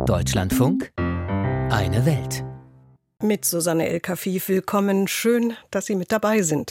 Deutschlandfunk, eine Welt. Mit Susanne El-Kafif, willkommen. Schön, dass Sie mit dabei sind.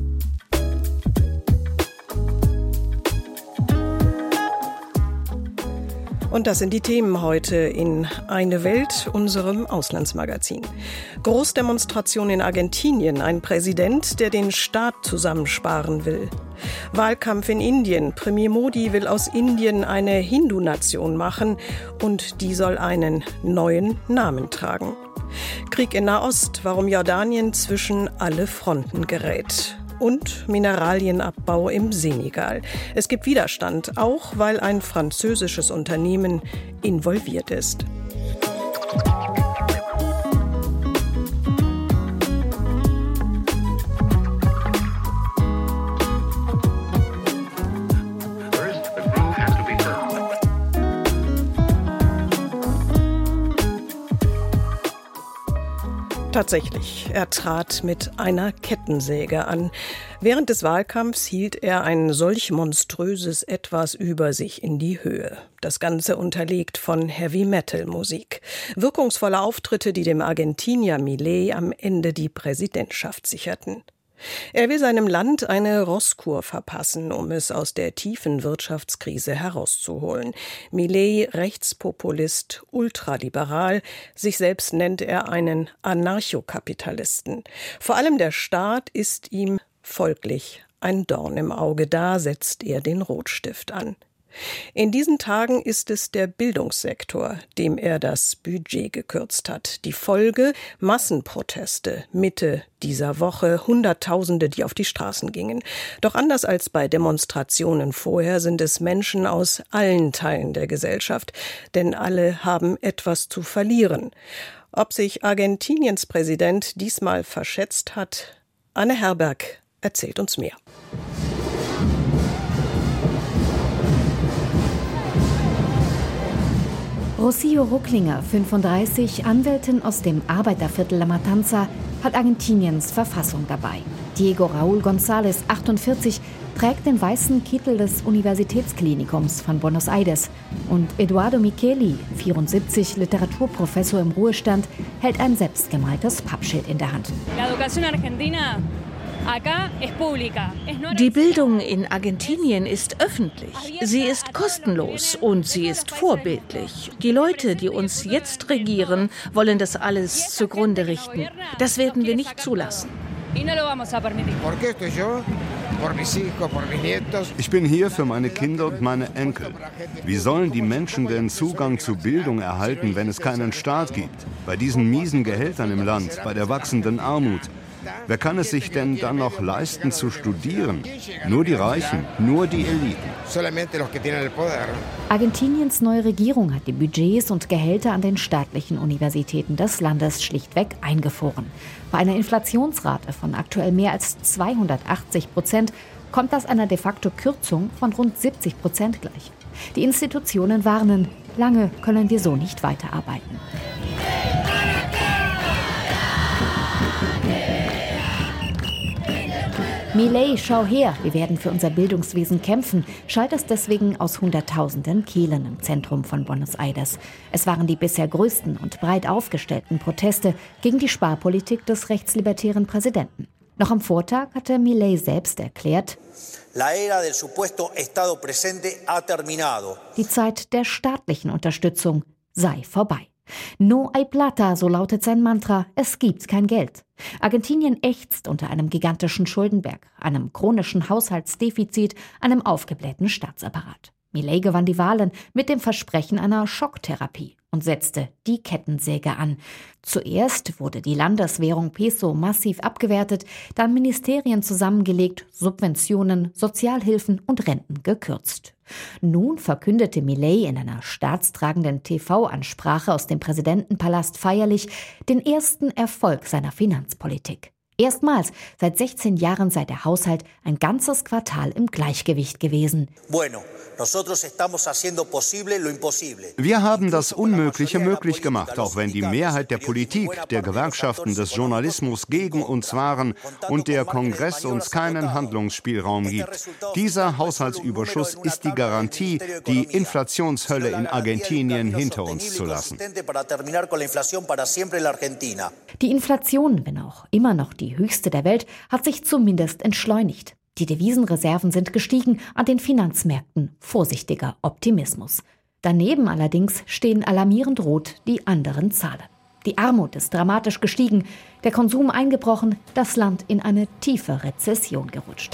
Und das sind die Themen heute in Eine Welt, unserem Auslandsmagazin. Großdemonstration in Argentinien, ein Präsident, der den Staat zusammensparen will. Wahlkampf in Indien, Premier Modi will aus Indien eine Hindu-Nation machen und die soll einen neuen Namen tragen. Krieg in Nahost, warum Jordanien zwischen alle Fronten gerät. Und Mineralienabbau im Senegal. Es gibt Widerstand, auch weil ein französisches Unternehmen involviert ist. Tatsächlich, er trat mit einer Kettensäge an. Während des Wahlkampfs hielt er ein solch monströses Etwas über sich in die Höhe. Das Ganze unterlegt von Heavy-Metal-Musik. Wirkungsvolle Auftritte, die dem Argentinier Milei am Ende die Präsidentschaft sicherten. Er will seinem Land eine Rosskur verpassen, um es aus der tiefen Wirtschaftskrise herauszuholen. Milei, Rechtspopulist, ultraliberal, sich selbst nennt er einen Anarchokapitalisten. Vor allem der Staat ist ihm folglich ein Dorn im Auge, da setzt er den Rotstift an. In diesen Tagen ist es der Bildungssektor, dem er das Budget gekürzt hat. Die Folge: Massenproteste Mitte dieser Woche, Hunderttausende, die auf die Straßen gingen. Doch anders als bei Demonstrationen vorher sind es Menschen aus allen Teilen der Gesellschaft, denn alle haben etwas zu verlieren. Ob sich Argentiniens Präsident diesmal verschätzt hat? Anne Herberg erzählt uns mehr. Rocío Rucklinger, 35, Anwältin aus dem Arbeiterviertel La Matanza, hat Argentiniens Verfassung dabei. Diego Raúl González, 48, trägt den weißen Kittel des Universitätsklinikums von Buenos Aires. Und Eduardo Micheli, 74, Literaturprofessor im Ruhestand, hält ein selbstgemaltes Pappschild in der Hand. Die Bildung in Argentinien ist öffentlich. Sie ist kostenlos und sie ist vorbildlich. Die Leute, die uns jetzt regieren, wollen das alles zugrunde richten. Das werden wir nicht zulassen. Ich bin hier für meine Kinder und meine Enkel. Wie sollen die Menschen denn Zugang zu Bildung erhalten, wenn es keinen Staat gibt? Bei diesen miesen Gehältern im Land, bei der wachsenden Armut. Wer kann es sich denn dann noch leisten zu studieren? Nur die Reichen, nur die Eliten. Argentiniens neue Regierung hat die Budgets und Gehälter an den staatlichen Universitäten des Landes schlichtweg eingefroren. Bei einer Inflationsrate von aktuell mehr als 280% kommt das einer de facto Kürzung von rund 70% gleich. Die Institutionen warnen, lange können wir so nicht weiterarbeiten. Milei, schau her, wir werden für unser Bildungswesen kämpfen, schallt es deswegen aus Hunderttausenden Kehlen im Zentrum von Buenos Aires. Es waren die bisher größten und breit aufgestellten Proteste gegen die Sparpolitik des rechtslibertären Präsidenten. Noch am Vortag hatte Milei selbst erklärt, die Zeit der staatlichen Unterstützung sei vorbei. No hay plata, so lautet sein Mantra, es gibt kein Geld. Argentinien ächzt unter einem gigantischen Schuldenberg, einem chronischen Haushaltsdefizit, einem aufgeblähten Staatsapparat. Milei gewann die Wahlen mit dem Versprechen einer Schocktherapie und setzte die Kettensäge an. Zuerst wurde die Landeswährung Peso massiv abgewertet, dann Ministerien zusammengelegt, Subventionen, Sozialhilfen und Renten gekürzt. Nun verkündete Milei in einer staatstragenden TV-Ansprache aus dem Präsidentenpalast feierlich den ersten Erfolg seiner Finanzpolitik. Erstmals seit 16 Jahren sei der Haushalt ein ganzes Quartal im Gleichgewicht gewesen. Wir haben das Unmögliche möglich gemacht, auch wenn die Mehrheit der Politik, der Gewerkschaften, des Journalismus gegen uns waren und der Kongress uns keinen Handlungsspielraum gibt. Dieser Haushaltsüberschuss ist die Garantie, die Inflationshölle in Argentinien hinter uns zu lassen. Die Inflation, wenn auch immer noch die höchste der Welt, hat sich zumindest entschleunigt. Die Devisenreserven sind gestiegen, an den Finanzmärkten vorsichtiger Optimismus. Daneben allerdings stehen alarmierend rot die anderen Zahlen. Die Armut ist dramatisch gestiegen, der Konsum eingebrochen, das Land in eine tiefe Rezession gerutscht.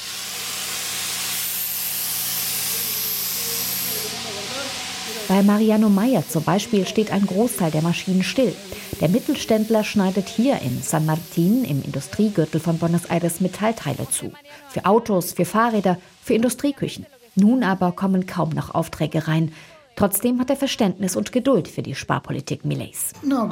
Bei Mariano Meyer zum Beispiel steht ein Großteil der Maschinen still. Der Mittelständler schneidet hier in San Martín im Industriegürtel von Buenos Aires Metallteile zu. Für Autos, für Fahrräder, für Industrieküchen. Nun aber kommen kaum noch Aufträge rein. Trotzdem hat er Verständnis und Geduld für die Sparpolitik Mileis.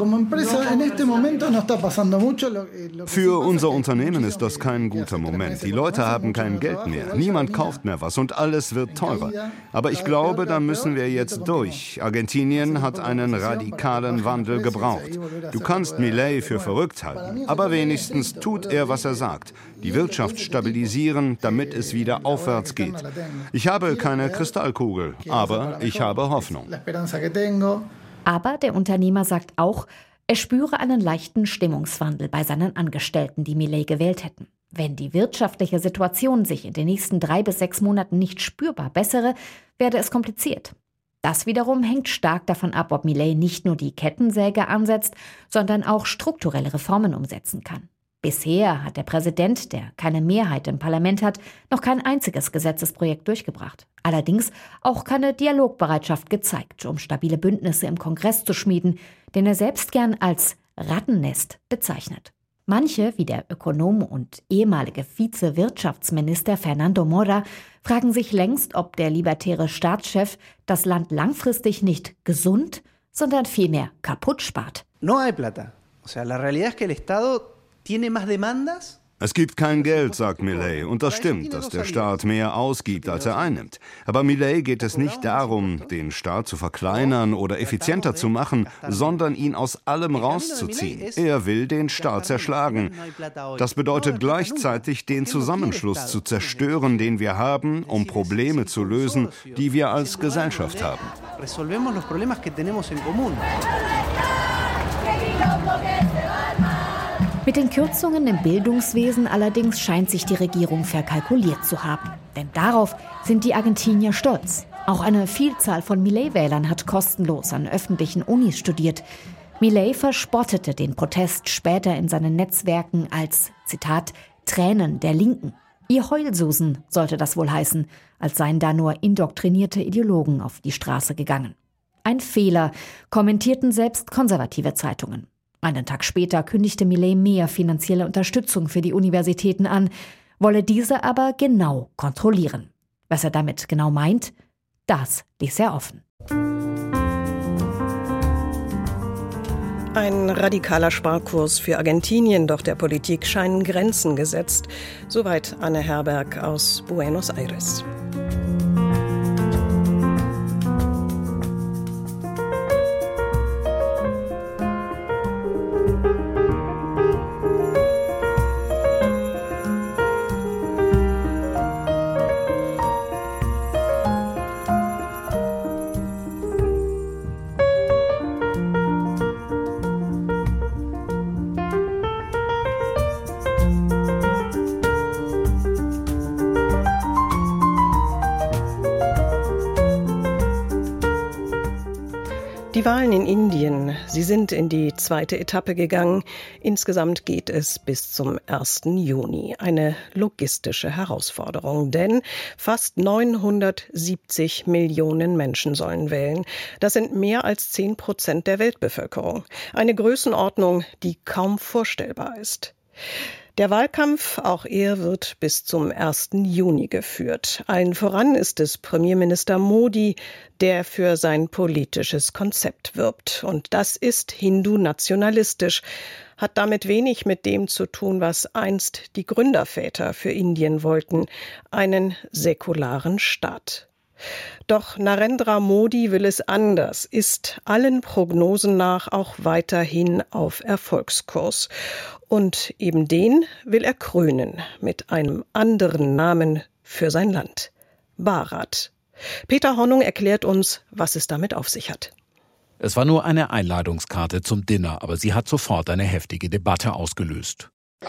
Für unser Unternehmen ist das kein guter Moment. Die Leute haben kein Geld mehr, niemand kauft mehr was und alles wird teurer. Aber ich glaube, da müssen wir jetzt durch. Argentinien hat einen radikalen Wandel gebraucht. Du kannst Milei für verrückt halten, aber wenigstens tut er, was er sagt. Die Wirtschaft stabilisieren, damit es wieder aufwärts geht. Ich habe keine Kristallkugel, aber ich habe Hoffnung. Aber der Unternehmer sagt auch, er spüre einen leichten Stimmungswandel bei seinen Angestellten, die Milei gewählt hätten. Wenn die wirtschaftliche Situation sich in den nächsten 3 bis 6 Monaten nicht spürbar bessere, werde es kompliziert. Das wiederum hängt stark davon ab, ob Milei nicht nur die Kettensäge ansetzt, sondern auch strukturelle Reformen umsetzen kann. Bisher hat der Präsident, der keine Mehrheit im Parlament hat, noch kein einziges Gesetzesprojekt durchgebracht. Allerdings auch keine Dialogbereitschaft gezeigt, um stabile Bündnisse im Kongress zu schmieden, den er selbst gern als Rattennest bezeichnet. Manche, wie der Ökonom und ehemalige Vize-Wirtschaftsminister Fernando Mora, fragen sich längst, ob der libertäre Staatschef das Land langfristig nicht gesund, sondern vielmehr kaputt spart. No hay plata. O sea, la realidad es que el Estado tiene más demandas. Es gibt kein Geld, sagt Milei. Und das stimmt, dass der Staat mehr ausgibt, als er einnimmt. Aber Milei geht es nicht darum, den Staat zu verkleinern oder effizienter zu machen, sondern ihn aus allem rauszuziehen. Er will den Staat zerschlagen. Das bedeutet gleichzeitig, den Zusammenschluss zu zerstören, den wir haben, um Probleme zu lösen, die wir als Gesellschaft haben. Mit den Kürzungen im Bildungswesen allerdings scheint sich die Regierung verkalkuliert zu haben. Denn darauf sind die Argentinier stolz. Auch eine Vielzahl von Milei-Wählern hat kostenlos an öffentlichen Unis studiert. Milei verspottete den Protest später in seinen Netzwerken als, Zitat, Tränen der Linken. Ihr Heulsusen sollte das wohl heißen, als seien da nur indoktrinierte Ideologen auf die Straße gegangen. Ein Fehler, kommentierten selbst konservative Zeitungen. Einen Tag später kündigte Milei mehr finanzielle Unterstützung für die Universitäten an, wolle diese aber genau kontrollieren. Was er damit genau meint, das ließ er offen. Ein radikaler Sparkurs für Argentinien, doch der Politik scheinen Grenzen gesetzt. Soweit Anne Herberg aus Buenos Aires. Die Wahlen in Indien, sie sind in die 2. Etappe gegangen. Insgesamt geht es bis zum 1. Juni. Eine logistische Herausforderung, denn fast 970 Millionen Menschen sollen wählen. Das sind mehr als 10% der Weltbevölkerung. Eine Größenordnung, die kaum vorstellbar ist. Der Wahlkampf, auch er wird bis zum 1. Juni geführt. Allen voran ist es Premierminister Modi, der für sein politisches Konzept wirbt. Und das ist hindu-nationalistisch, hat damit wenig mit dem zu tun, was einst die Gründerväter für Indien wollten, einen säkularen Staat. Doch Narendra Modi will es anders, ist allen Prognosen nach auch weiterhin auf Erfolgskurs. Und eben den will er krönen mit einem anderen Namen für sein Land: Bharat. Peter Hornung erklärt uns, was es damit auf sich hat. Es war nur eine Einladungskarte zum Dinner, aber sie hat sofort eine heftige Debatte ausgelöst.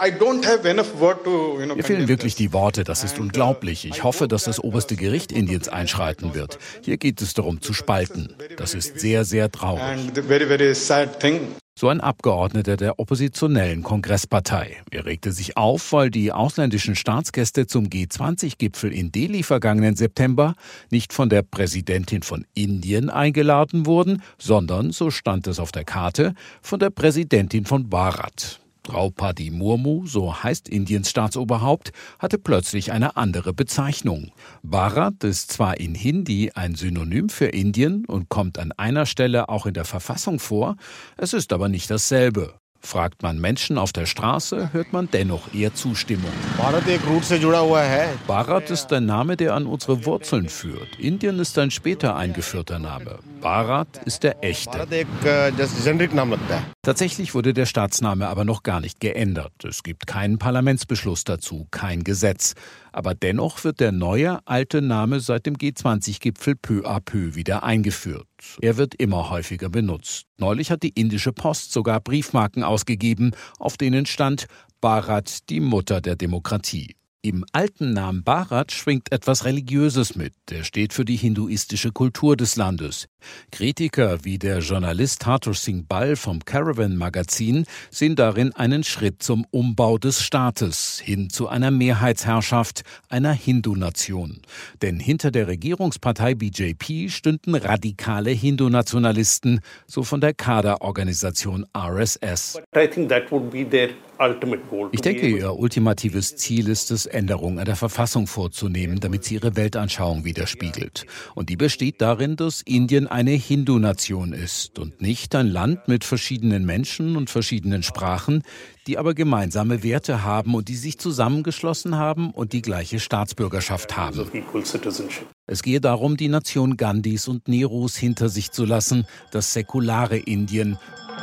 Mir fehlen wirklich die Worte, das ist unglaublich. Ich hoffe, dass das oberste Gericht Indiens einschreiten wird. Hier geht es darum zu spalten. Das ist sehr, sehr traurig. So ein Abgeordneter der oppositionellen Kongresspartei. Er regte sich auf, weil die ausländischen Staatsgäste zum G20-Gipfel in Delhi vergangenen September nicht von der Präsidentin von Indien eingeladen wurden, sondern, so stand es auf der Karte, von der Präsidentin von Bharat. Draupadi Murmu, so heißt Indiens Staatsoberhaupt, hatte plötzlich eine andere Bezeichnung. Bharat ist zwar in Hindi ein Synonym für Indien und kommt an einer Stelle auch in der Verfassung vor, es ist aber nicht dasselbe. Fragt man Menschen auf der Straße, hört man dennoch eher Zustimmung. Bharat ist ein Name, der an unsere Wurzeln führt. Indien ist ein später eingeführter Name. Bharat ist der echte. Tatsächlich wurde der Staatsname aber noch gar nicht geändert. Es gibt keinen Parlamentsbeschluss dazu, kein Gesetz. Aber dennoch wird der neue, alte Name seit dem G20-Gipfel peu à peu wieder eingeführt. Er wird immer häufiger benutzt. Neulich hat die indische Post sogar Briefmarken ausgegeben, auf denen stand Bharat, die Mutter der Demokratie. Im alten Namen Bharat schwingt etwas Religiöses mit. Der steht für die hinduistische Kultur des Landes. Kritiker wie der Journalist Thakur Singh Bal vom Caravan-Magazin sehen darin einen Schritt zum Umbau des Staates hin zu einer Mehrheitsherrschaft, einer Hindu-Nation. Denn hinter der Regierungspartei BJP stünden radikale Hindu-Nationalisten, so von der Kaderorganisation RSS. Ich denke, ihr ultimatives Ziel ist es, Änderungen an der Verfassung vorzunehmen, damit sie ihre Weltanschauung widerspiegelt. Und die besteht darin, dass Indien eine Hindu-Nation ist und nicht ein Land mit verschiedenen Menschen und verschiedenen Sprachen, die aber gemeinsame Werte haben und die sich zusammengeschlossen haben und die gleiche Staatsbürgerschaft haben. Es gehe darum, die Nation Gandhis und Nehrus hinter sich zu lassen, das säkulare Indien,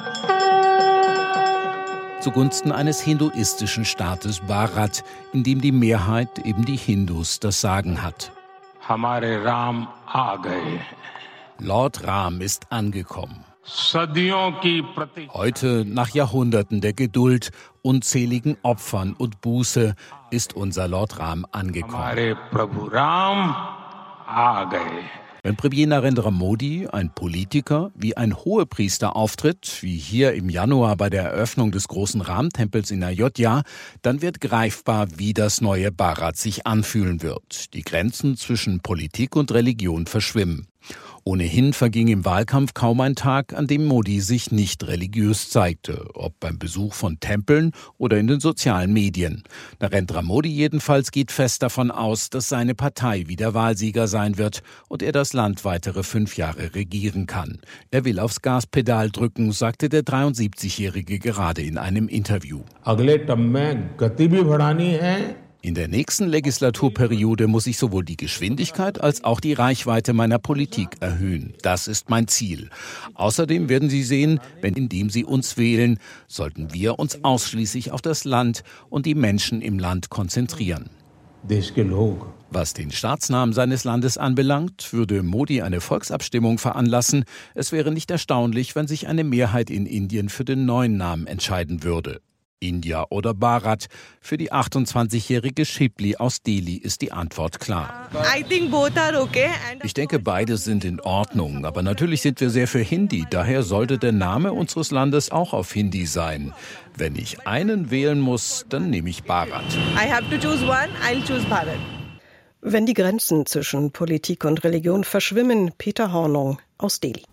zugunsten eines hinduistischen Staates Bharat, in dem die Mehrheit, eben die Hindus, das Sagen hat. Lord Ram ist angekommen. Heute, nach Jahrhunderten der Geduld, unzähligen Opfern und Buße, ist unser Lord Ram angekommen. Wenn Premier Narendra Modi, ein Politiker, wie ein Hohepriester auftritt, wie hier im Januar bei der Eröffnung des großen Ram-Tempels in Ayodhya, dann wird greifbar, wie das neue Bharat sich anfühlen wird. Die Grenzen zwischen Politik und Religion verschwimmen. Ohnehin verging im Wahlkampf kaum ein Tag, an dem Modi sich nicht religiös zeigte, ob beim Besuch von Tempeln oder in den sozialen Medien. Narendra Modi jedenfalls geht fest davon aus, dass seine Partei wieder Wahlsieger sein wird und er das Land weitere 5 Jahre regieren kann. Er will aufs Gaspedal drücken, sagte der 73-Jährige gerade in einem Interview. In der nächsten Legislaturperiode muss ich sowohl die Geschwindigkeit als auch die Reichweite meiner Politik erhöhen. Das ist mein Ziel. Außerdem werden Sie sehen, indem Sie uns wählen, sollten wir uns ausschließlich auf das Land und die Menschen im Land konzentrieren. Was den Staatsnamen seines Landes anbelangt, würde Modi eine Volksabstimmung veranlassen. Es wäre nicht erstaunlich, wenn sich eine Mehrheit in Indien für den neuen Namen entscheiden würde. India oder Bharat? Für die 28-jährige Shibli aus Delhi ist die Antwort klar. Ich denke, beide sind in Ordnung, aber natürlich sind wir sehr für Hindi. Daher sollte der Name unseres Landes auch auf Hindi sein. Wenn ich einen wählen muss, dann nehme ich Bharat. Wenn die Grenzen zwischen Politik und Religion verschwimmen, Peter Hornung aus Delhi.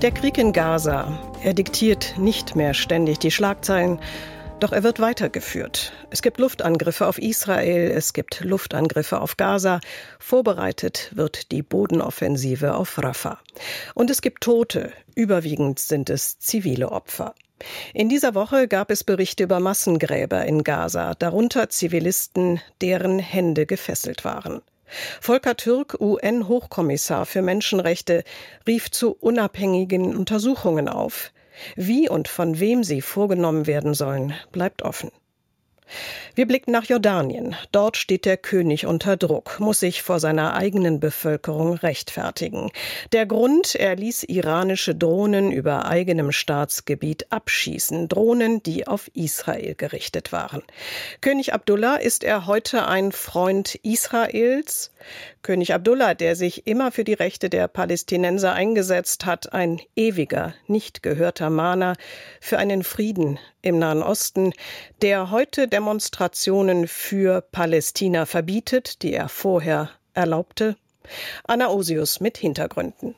Der Krieg in Gaza, er diktiert nicht mehr ständig die Schlagzeilen, doch er wird weitergeführt. Es gibt Luftangriffe auf Israel, es gibt Luftangriffe auf Gaza. Vorbereitet wird die Bodenoffensive auf Rafah. Und es gibt Tote, überwiegend sind es zivile Opfer. In dieser Woche gab es Berichte über Massengräber in Gaza, darunter Zivilisten, deren Hände gefesselt waren. Volker Türk, UN-Hochkommissar für Menschenrechte, rief zu unabhängigen Untersuchungen auf. Wie und von wem sie vorgenommen werden sollen, bleibt offen. Wir blicken nach Jordanien. Dort steht der König unter Druck, muss sich vor seiner eigenen Bevölkerung rechtfertigen. Der Grund, er ließ iranische Drohnen über eigenem Staatsgebiet abschießen. Drohnen, die auf Israel gerichtet waren. König Abdullah, ist er heute ein Freund Israels? König Abdullah, der sich immer für die Rechte der Palästinenser eingesetzt hat, ein ewiger, nicht gehörter Mahner für einen Frieden im Nahen Osten, der heute Demonstrationen für Palästina verbietet, die er vorher erlaubte. Anna Osius mit Hintergründen.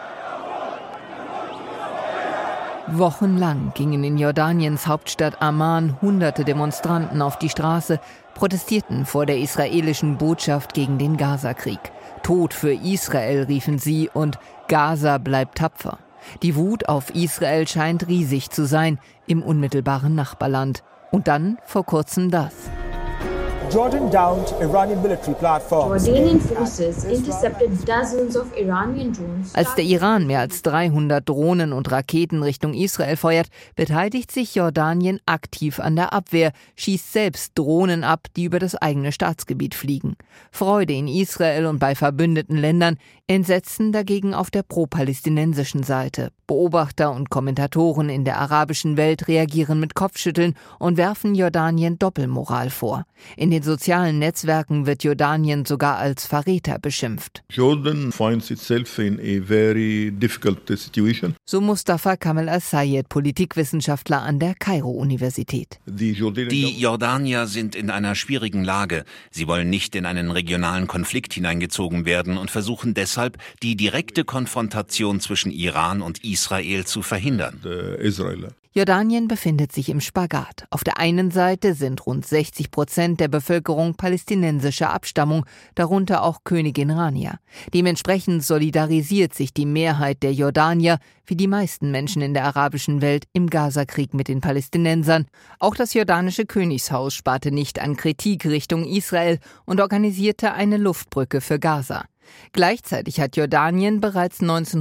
Wochenlang gingen in Jordaniens Hauptstadt Amman hunderte Demonstranten auf die Straße, protestierten vor der israelischen Botschaft gegen den Gazakrieg. Tod für Israel, riefen sie, und Gaza bleibt tapfer. Die Wut auf Israel scheint riesig zu sein im unmittelbaren Nachbarland. Und dann vor kurzem das. Jordan downed Iranian military platforms. Jordanian forces intercepted dozens of Iranian drones. Als der Iran mehr als 300 Drohnen und Raketen Richtung Israel feuert, beteiligt sich Jordanien aktiv an der Abwehr, schießt selbst Drohnen ab, die über das eigene Staatsgebiet fliegen. Freude in Israel und bei verbündeten Ländern, Entsetzen dagegen auf der pro-palästinensischen Seite. Beobachter und Kommentatoren in der arabischen Welt reagieren mit Kopfschütteln und werfen Jordanien Doppelmoral vor. In den sozialen Netzwerken wird Jordanien sogar als Verräter beschimpft. Jordan finds itself in a very difficult situation. So Mustafa Kamal Al-Sayed, Politikwissenschaftler an der Kairo-Universität. Die Jordanier sind in einer schwierigen Lage. Sie wollen nicht in einen regionalen Konflikt hineingezogen werden und versuchen deshalb, die direkte Konfrontation zwischen Iran und Israel zu verhindern. Jordanien befindet sich im Spagat. Auf der einen Seite sind rund 60% der Bevölkerung palästinensischer Abstammung, darunter auch Königin Rania. Dementsprechend solidarisiert sich die Mehrheit der Jordanier, wie die meisten Menschen in der arabischen Welt, im Gazakrieg mit den Palästinensern. Auch das jordanische Königshaus sparte nicht an Kritik Richtung Israel und organisierte eine Luftbrücke für Gaza. Gleichzeitig hat Jordanien bereits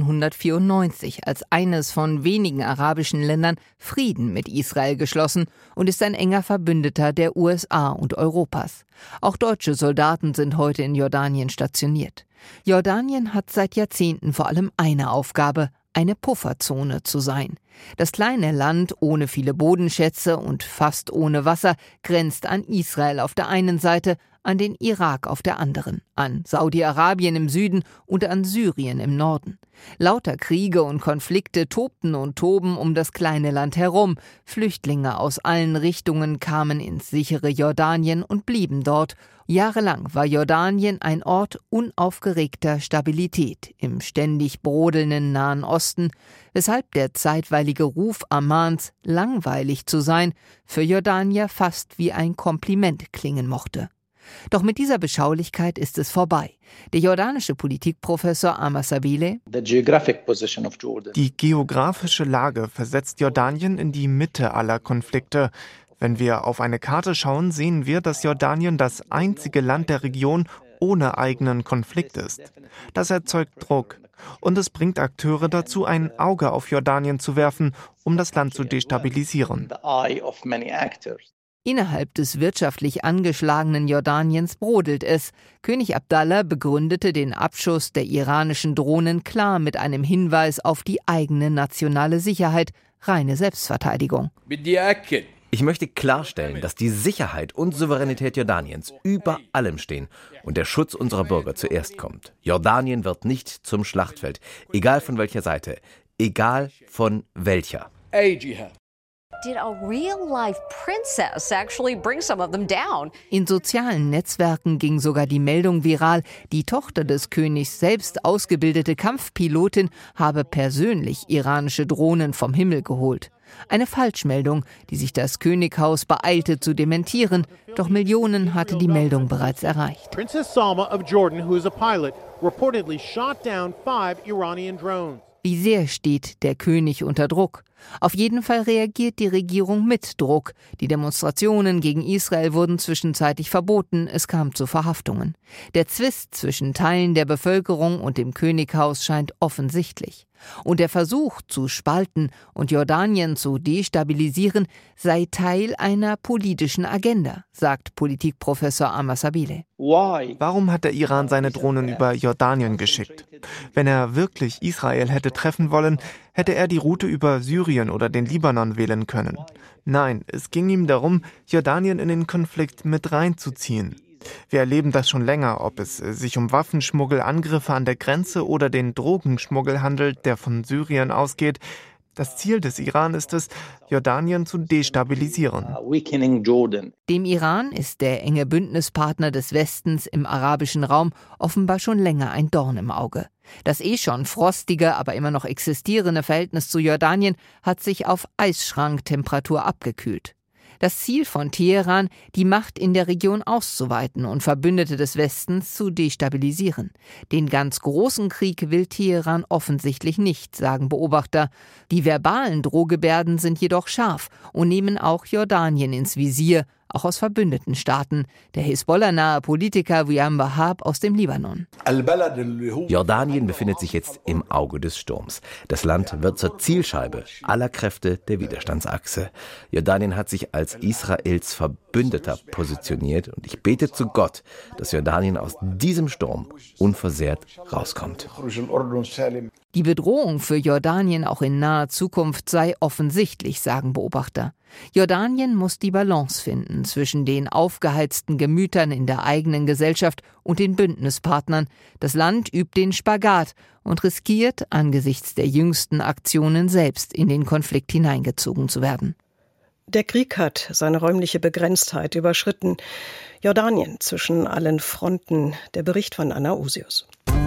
1994 als eines von wenigen arabischen Ländern Frieden mit Israel geschlossen und ist ein enger Verbündeter der USA und Europas. Auch deutsche Soldaten sind heute in Jordanien stationiert. Jordanien hat seit Jahrzehnten vor allem eine Aufgabe: eine Pufferzone zu sein. Das kleine Land ohne viele Bodenschätze und fast ohne Wasser grenzt an Israel auf der einen Seite, an den Irak auf der anderen, an Saudi-Arabien im Süden und an Syrien im Norden. Lauter Kriege und Konflikte tobten und toben um das kleine Land herum. Flüchtlinge aus allen Richtungen kamen ins sichere Jordanien und blieben dort. Jahrelang war Jordanien ein Ort unaufgeregter Stabilität im ständig brodelnden Nahen Osten, weshalb der zeitweilige Ruf Ammans, langweilig zu sein, für Jordanier fast wie ein Kompliment klingen mochte. Doch mit dieser Beschaulichkeit ist es vorbei. Der jordanische Politikprofessor Amar Sabile: Die geografische Lage versetzt Jordanien in die Mitte aller Konflikte. Wenn wir auf eine Karte schauen, sehen wir, dass Jordanien das einzige Land der Region ohne eigenen Konflikt ist. Das erzeugt Druck. Und es bringt Akteure dazu, ein Auge auf Jordanien zu werfen, um das Land zu destabilisieren. Innerhalb des wirtschaftlich angeschlagenen Jordaniens brodelt es. König Abdallah begründete den Abschuss der iranischen Drohnen klar mit einem Hinweis auf die eigene nationale Sicherheit, reine Selbstverteidigung. Ich möchte klarstellen, dass die Sicherheit und Souveränität Jordaniens über allem stehen und der Schutz unserer Bürger zuerst kommt. Jordanien wird nicht zum Schlachtfeld, egal von welcher Seite, egal von welcher. In sozialen Netzwerken ging sogar die Meldung viral, die Tochter des Königs, selbst ausgebildete Kampfpilotin, habe persönlich iranische Drohnen vom Himmel geholt. Eine Falschmeldung, die sich das Könighaus beeilte zu dementieren, doch Millionen hatte die Meldung bereits erreicht. Princess Salma of Jordan, who is a pilot, reportedly shot down 5 Iranian drones. Wie sehr steht der König unter Druck? Auf jeden Fall reagiert die Regierung mit Druck. Die Demonstrationen gegen Israel wurden zwischenzeitlich verboten, es kam zu Verhaftungen. Der Zwist zwischen Teilen der Bevölkerung und dem Könighaus scheint offensichtlich. Und der Versuch zu spalten und Jordanien zu destabilisieren sei Teil einer politischen Agenda, sagt Politikprofessor Amr Sabile. Warum hat der Iran seine Drohnen über Jordanien geschickt? Wenn er wirklich Israel hätte treffen wollen, hätte er die Route über Syrien oder den Libanon wählen können. Nein, es ging ihm darum, Jordanien in den Konflikt mit reinzuziehen. Wir erleben das schon länger, ob es sich um Waffenschmuggel, Angriffe an der Grenze oder den Drogenschmuggel handelt, der von Syrien ausgeht. Das Ziel des Iran ist es, Jordanien zu destabilisieren. Dem Iran ist der enge Bündnispartner des Westens im arabischen Raum offenbar schon länger ein Dorn im Auge. Das schon frostige, aber immer noch existierende Verhältnis zu Jordanien hat sich auf Eisschranktemperatur abgekühlt. Das Ziel von Teheran, die Macht in der Region auszuweiten und Verbündete des Westens zu destabilisieren. Den ganz großen Krieg will Teheran offensichtlich nicht, sagen Beobachter. Die verbalen Drohgebärden sind jedoch scharf und nehmen auch Jordanien ins Visier, auch aus verbündeten Staaten. Der Hisbollah-nahe Politiker Wiyam Wahab aus dem Libanon. Jordanien befindet sich jetzt im Auge des Sturms. Das Land wird zur Zielscheibe aller Kräfte der Widerstandsachse. Jordanien hat sich als Israels Verbündeter positioniert und ich bete zu Gott, dass Jordanien aus diesem Sturm unversehrt rauskommt. Die Bedrohung für Jordanien auch in naher Zukunft sei offensichtlich, sagen Beobachter. Jordanien muss die Balance finden zwischen den aufgeheizten Gemütern in der eigenen Gesellschaft und den Bündnispartnern. Das Land übt den Spagat und riskiert, angesichts der jüngsten Aktionen selbst in den Konflikt hineingezogen zu werden. Der Krieg hat seine räumliche Begrenztheit überschritten. Jordanien zwischen allen Fronten. Der Bericht von Anna Usius.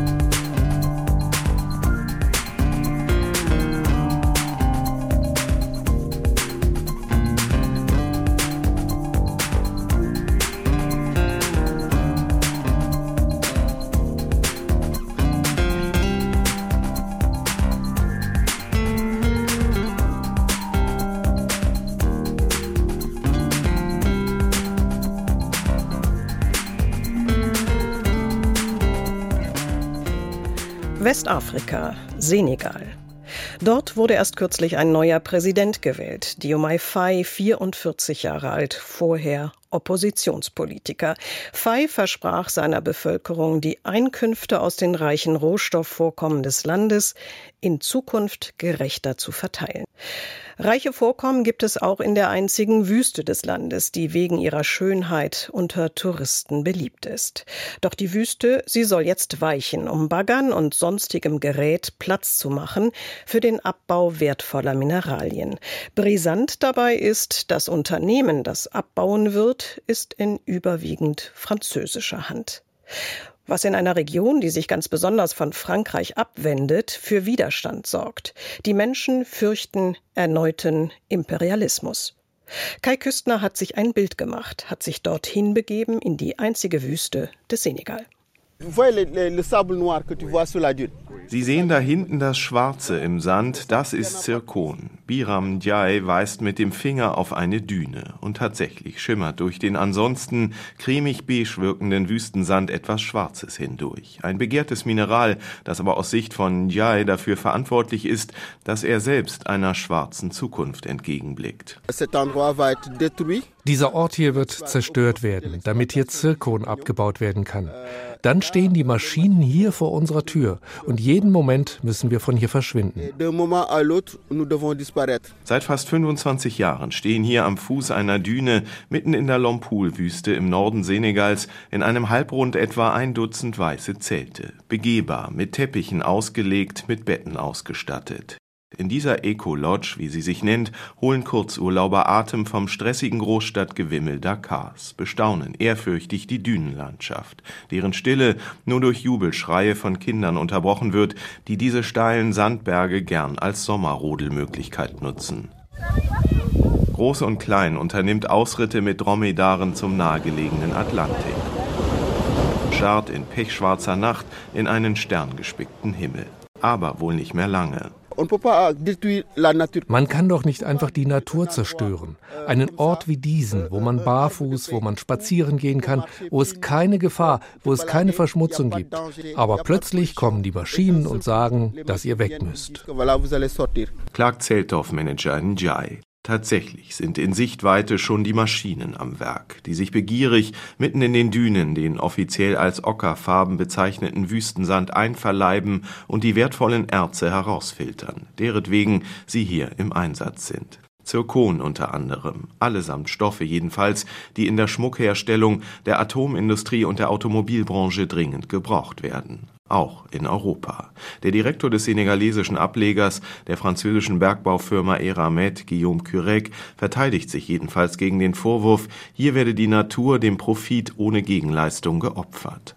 Westafrika, Senegal. Dort wurde erst kürzlich ein neuer Präsident gewählt, Diomaye Faye, 44 Jahre alt, vorher Oppositionspolitiker. Faye versprach seiner Bevölkerung, die Einkünfte aus den reichen Rohstoffvorkommen des Landes in Zukunft gerechter zu verteilen. Reiche Vorkommen gibt es auch in der einzigen Wüste des Landes, die wegen ihrer Schönheit unter Touristen beliebt ist. Doch die Wüste, sie soll jetzt weichen, um Baggern und sonstigem Gerät Platz zu machen für den Abbau wertvoller Mineralien. Brisant dabei ist, das Unternehmen, das abbauen wird, ist in überwiegend französischer Hand. Was in einer Region, die sich ganz besonders von Frankreich abwendet, für Widerstand sorgt. Die Menschen fürchten erneuten Imperialismus. Kai Küstner hat sich ein Bild gemacht, hat sich dorthin begeben in die einzige Wüste des Senegal. Sie sehen da hinten das Schwarze im Sand, das ist Zirkon. Biram Ndiaye weist mit dem Finger auf eine Düne und tatsächlich schimmert durch den ansonsten cremig-beige wirkenden Wüstensand etwas Schwarzes hindurch. Ein begehrtes Mineral, das aber aus Sicht von Ndiaye dafür verantwortlich ist, dass er selbst einer schwarzen Zukunft entgegenblickt. Dieser Ort hier wird zerstört werden, damit hier Zirkon abgebaut werden kann. Dann stehen die Maschinen hier vor unserer Tür und jeden Moment müssen wir von hier verschwinden. Seit fast 25 Jahren stehen hier am Fuß einer Düne mitten in der Lompoul-Wüste im Norden Senegals in einem Halbrund etwa 1 Dutzend weiße Zelte. Begehbar, mit Teppichen ausgelegt, mit Betten ausgestattet. In dieser Eco-Lodge, wie sie sich nennt, holen Kurzurlauber Atem vom stressigen Großstadtgewimmel Dakars, bestaunen ehrfürchtig die Dünenlandschaft, deren Stille nur durch Jubelschreie von Kindern unterbrochen wird, die diese steilen Sandberge gern als Sommerrodelmöglichkeit nutzen. Groß und Klein unternimmt Ausritte mit Dromedaren zum nahegelegenen Atlantik. Scharrt in pechschwarzer Nacht in einen sterngespickten Himmel. Aber wohl nicht mehr lange. Man kann doch nicht einfach die Natur zerstören. Einen Ort wie diesen, wo man barfuß, wo man spazieren gehen kann, wo es keine Gefahr, wo es keine Verschmutzung gibt. Aber plötzlich kommen die Maschinen und sagen, dass ihr weg müsst. Klagt Zeltdorfmanager Ndiaye. Tatsächlich sind in Sichtweite schon die Maschinen am Werk, die sich begierig mitten in den Dünen den offiziell als ockerfarben bezeichneten Wüstensand einverleiben und die wertvollen Erze herausfiltern, deretwegen sie hier im Einsatz sind. Zirkon unter anderem, allesamt Stoffe jedenfalls, die in der Schmuckherstellung, der Atomindustrie und der Automobilbranche dringend gebraucht werden. Auch in Europa. Der Direktor des senegalesischen Ablegers der französischen Bergbaufirma Eramet, Guillaume Curec, verteidigt sich jedenfalls gegen den Vorwurf, hier werde die Natur dem Profit ohne Gegenleistung geopfert.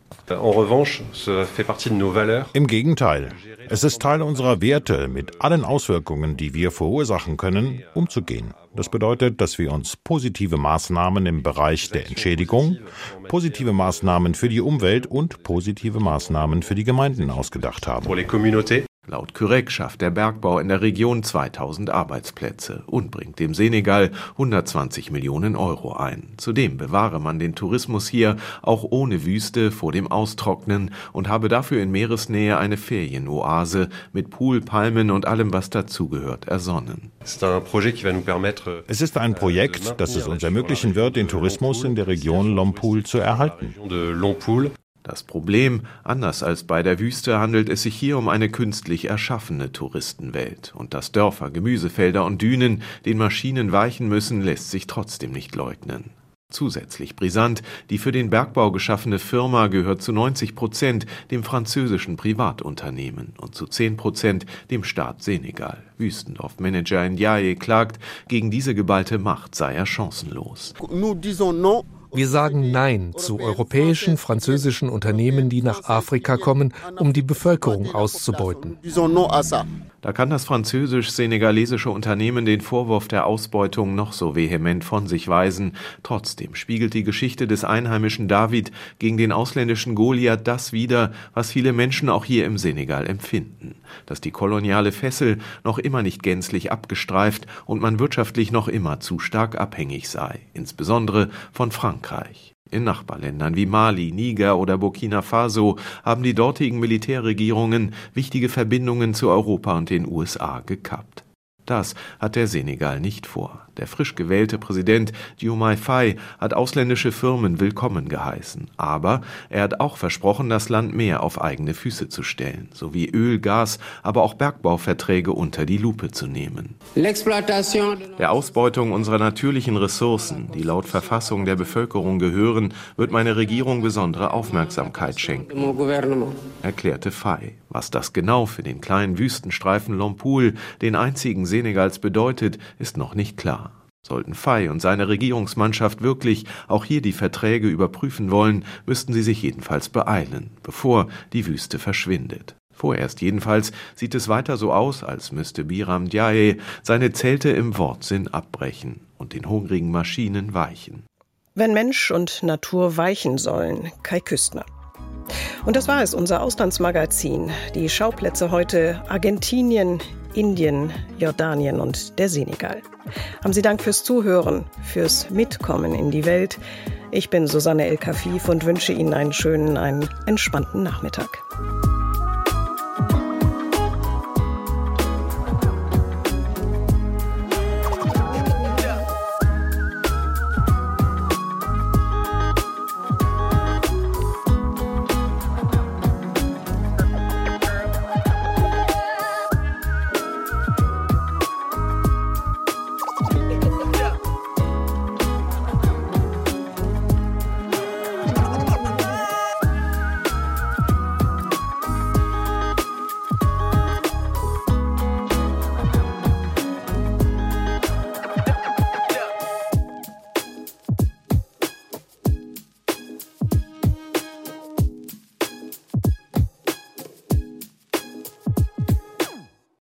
Im Gegenteil. Es ist Teil unserer Werte, mit allen Auswirkungen, die wir verursachen können, umzugehen. Das bedeutet, dass wir uns positive Maßnahmen im Bereich der Entschädigung, positive Maßnahmen für die Umwelt und positive Maßnahmen für die Gemeinden ausgedacht haben. Laut Curec schafft der Bergbau in der Region 2000 Arbeitsplätze und bringt dem Senegal 120 Millionen Euro ein. Zudem bewahre man den Tourismus hier auch ohne Wüste vor dem Austrocknen und habe dafür in Meeresnähe eine Ferienoase mit Pool, Palmen und allem, was dazugehört, ersonnen. Es ist ein Projekt, das es uns ermöglichen wird, den Tourismus in der Region Lompoul zu erhalten. Das Problem, anders als bei der Wüste, handelt es sich hier um eine künstlich erschaffene Touristenwelt. Und dass Dörfer, Gemüsefelder und Dünen den Maschinen weichen müssen, lässt sich trotzdem nicht leugnen. Zusätzlich brisant, die für den Bergbau geschaffene Firma gehört zu 90% dem französischen Privatunternehmen und zu 10% dem Staat Senegal. Wüstendorf-Manager Ndiaye klagt, gegen diese geballte Macht sei er chancenlos. Wir sagen Nein zu europäischen, französischen Unternehmen, die nach Afrika kommen, um die Bevölkerung auszubeuten. Da kann das französisch-senegalesische Unternehmen den Vorwurf der Ausbeutung noch so vehement von sich weisen. Trotzdem spiegelt die Geschichte des einheimischen David gegen den ausländischen Goliath das wider, was viele Menschen auch hier im Senegal empfinden. Dass die koloniale Fessel noch immer nicht gänzlich abgestreift und man wirtschaftlich noch immer zu stark abhängig sei, insbesondere von Frankreich. In Nachbarländern wie Mali, Niger oder Burkina Faso haben die dortigen Militärregierungen wichtige Verbindungen zu Europa und den USA gekappt. Das hat der Senegal nicht vor. Der frisch gewählte Präsident Diomaye Faye hat ausländische Firmen willkommen geheißen. Aber er hat auch versprochen, das Land mehr auf eigene Füße zu stellen, sowie Öl, Gas, aber auch Bergbauverträge unter die Lupe zu nehmen. Der Ausbeutung unserer natürlichen Ressourcen, die laut Verfassung der Bevölkerung gehören, wird meine Regierung besondere Aufmerksamkeit schenken, erklärte Faye. Was das genau für den kleinen Wüstenstreifen Lompoul, den einzigen Senegals, bedeutet, ist noch nicht klar. Sollten Faye und seine Regierungsmannschaft wirklich auch hier die Verträge überprüfen wollen, müssten sie sich jedenfalls beeilen, bevor die Wüste verschwindet. Vorerst jedenfalls sieht es weiter so aus, als müsste Biram Ndiaye seine Zelte im Wortsinn abbrechen und den hungrigen Maschinen weichen. Wenn Mensch und Natur weichen sollen, Kai Küstner. Und das war es, unser Auslandsmagazin. Die Schauplätze heute: Argentinien, Indien, Jordanien und der Senegal. Haben Sie Dank fürs Zuhören, fürs Mitkommen in die Welt. Ich bin Susanne El Kafif und wünsche Ihnen einen schönen, einen entspannten Nachmittag.